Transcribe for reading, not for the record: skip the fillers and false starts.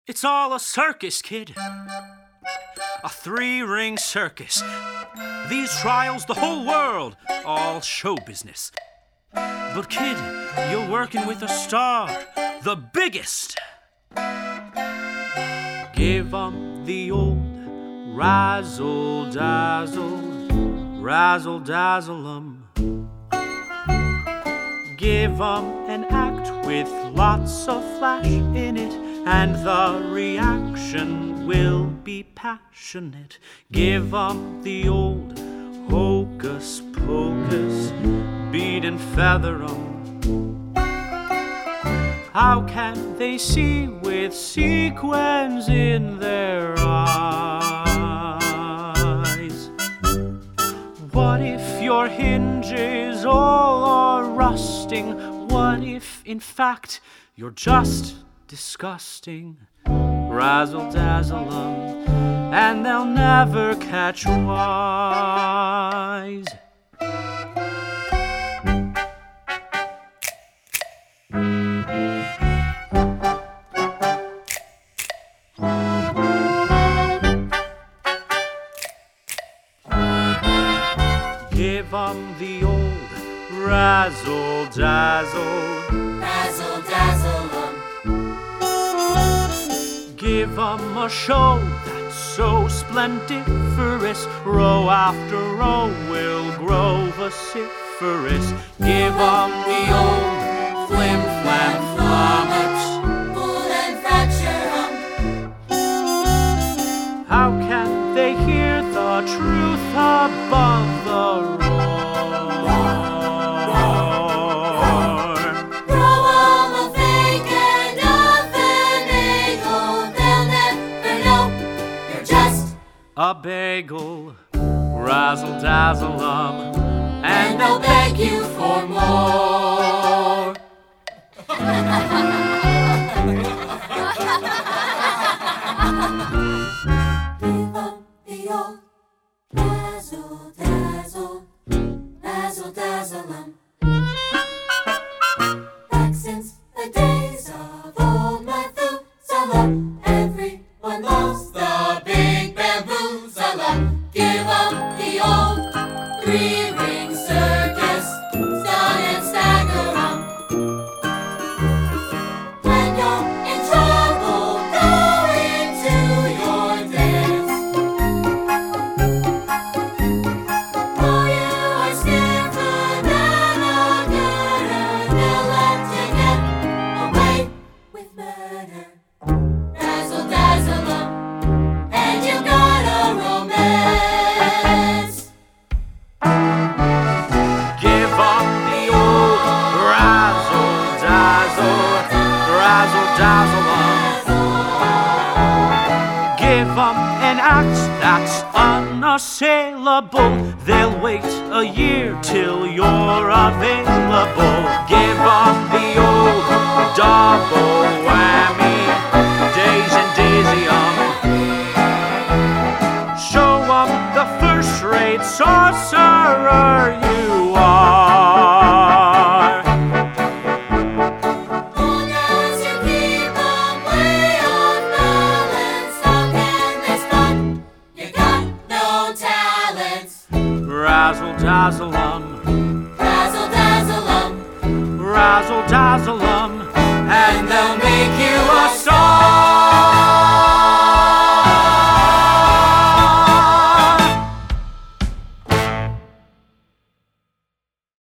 It's all a circus, kid. A three-ring circus. These trials, the whole world, all show business. But kid, you're working with a star, the biggest. Give 'em the old razzle-dazzle, razzle-dazzle 'em. Give 'em an act with lots of flash in it, and the reaction will be passionate. Give 'em the old hocus pocus, beat and feather 'em. How can they see with sequins in their eyes? What if your hinges all are rusting? What if, in fact, you're just disgusting? Razzle-dazzle 'em, and they'll never catch wise. Give 'em the old razzle-dazzle, razzle-dazzle 'em. Give 'em a show that's so splendiferous, row after row will grow vociferous. Give 'em the old flim-flam-flummox, Pull and fracture 'em. how can they hear the truth above the roar? Throw 'em a fake and a finagle. They'll never know you're just A bagel, razzle-dazzle 'em, and they'll beg you for more. Give 'em the old razzle-dazzle, razzle-dazzle 'em. Back since the days of old Methuselah, everyone loves the big bamboozler. Give 'em the old three-ring circus, stun and stagger 'em. When you're in trouble, go into your dance. Though you are stiffer than a girder, they'll let you get away with murder. Razzle-dazzle 'em, and you got a romance. Give 'em the old razzle-dazzle, razzle-dazzle 'em. Give 'em an act that's unassailable. They'll wait a year till you're available. Give 'em the old double whammy, days and daisy 'em. Show 'em the first-rate sorcerer you are. Long as you keep 'em way off balance, how can they spot you got no talents? Razzle-dazzle